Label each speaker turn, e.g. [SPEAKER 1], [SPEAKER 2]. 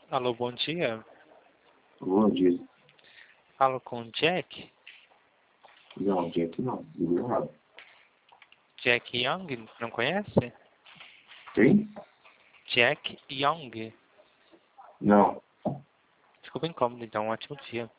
[SPEAKER 1] Alô, bom dia.
[SPEAKER 2] Bom dia.
[SPEAKER 1] Falo com o Jack.
[SPEAKER 2] Não, Jack não. Ligo errado.
[SPEAKER 1] Jack Young, não conhece?
[SPEAKER 2] Quem?
[SPEAKER 1] Jack Young.
[SPEAKER 2] Não.
[SPEAKER 1] Desculpa o incômodo, então, um ótimo dia.